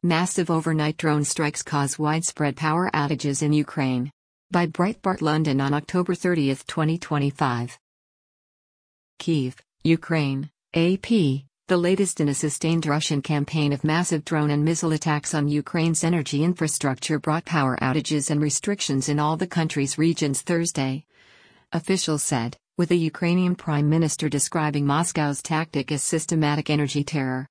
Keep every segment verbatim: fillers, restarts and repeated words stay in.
Massive overnight drone strikes cause widespread power outages in Ukraine. By Breitbart London on October thirtieth, twenty twenty-five. Kyiv, Ukraine, A P, the latest in a sustained Russian campaign of massive drone and missile attacks on Ukraine's energy infrastructure brought power outages and restrictions in all the country's regions Thursday. Officials said, with the Ukrainian Prime Minister describing Moscow's tactic as systematic energy terror.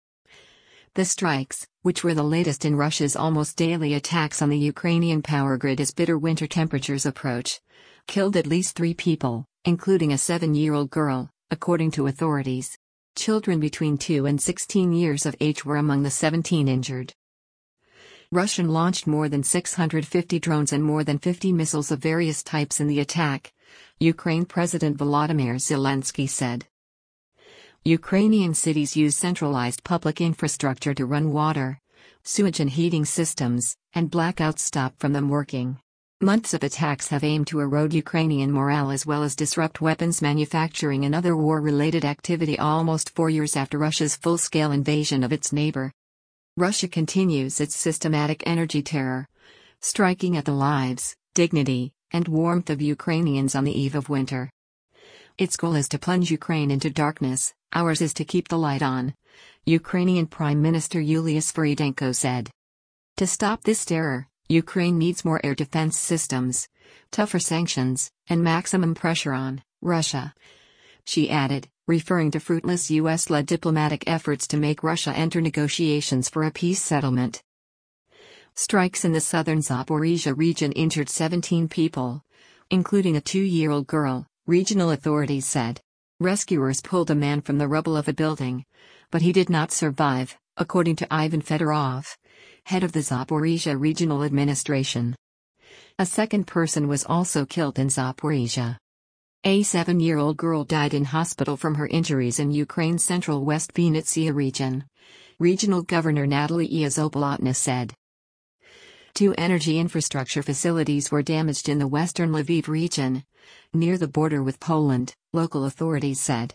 The strikes, which were the latest in Russia's almost daily attacks on the Ukrainian power grid as bitter winter temperatures approach, killed at least three people, including a seven-year-old girl, according to authorities. Children between two and sixteen years of age were among the seventeen injured. Russia launched more than six hundred fifty drones and more than fifty missiles of various types in the attack, Ukraine President Volodymyr Zelensky said. Ukrainian cities use centralized public infrastructure to run water, sewage and heating systems, and blackouts stop from them working. Months of attacks have aimed to erode Ukrainian morale as well as disrupt weapons manufacturing and other war-related activity almost four years after Russia's full-scale invasion of its neighbor. Russia continues its systematic energy terror, striking at the lives, dignity, and warmth of Ukrainians on the eve of winter. Its goal is to plunge Ukraine into darkness, ours is to keep the light on, Ukrainian Prime Minister Yulia Sviridenko said. To stop this terror, Ukraine needs more air defense systems, tougher sanctions, and maximum pressure on Russia. She added, referring to fruitless U S-led diplomatic efforts to make Russia enter negotiations for a peace settlement. Strikes in the southern Zaporizhzhia region injured seventeen people, including a two-year-old girl, regional authorities said. Rescuers pulled a man from the rubble of a building, but he did not survive, according to Ivan Fedorov, head of the Zaporizhzhia Regional Administration. A second person was also killed in Zaporizhzhia. A seven-year-old girl died in hospital from her injuries in Ukraine's central West Vinnytsia region, Regional Governor Natalia Zabolotna said. Two energy infrastructure facilities were damaged in the western Lviv region, near the border with Poland, local authorities said.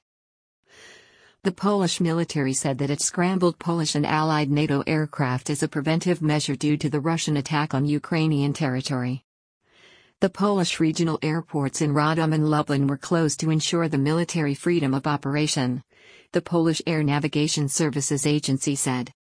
The Polish military said that it scrambled Polish and allied NATO aircraft as a preventive measure due to the Russian attack on Ukrainian territory. The Polish regional airports in Radom and Lublin were closed to ensure the military freedom of operation, the Polish Air Navigation Services Agency said.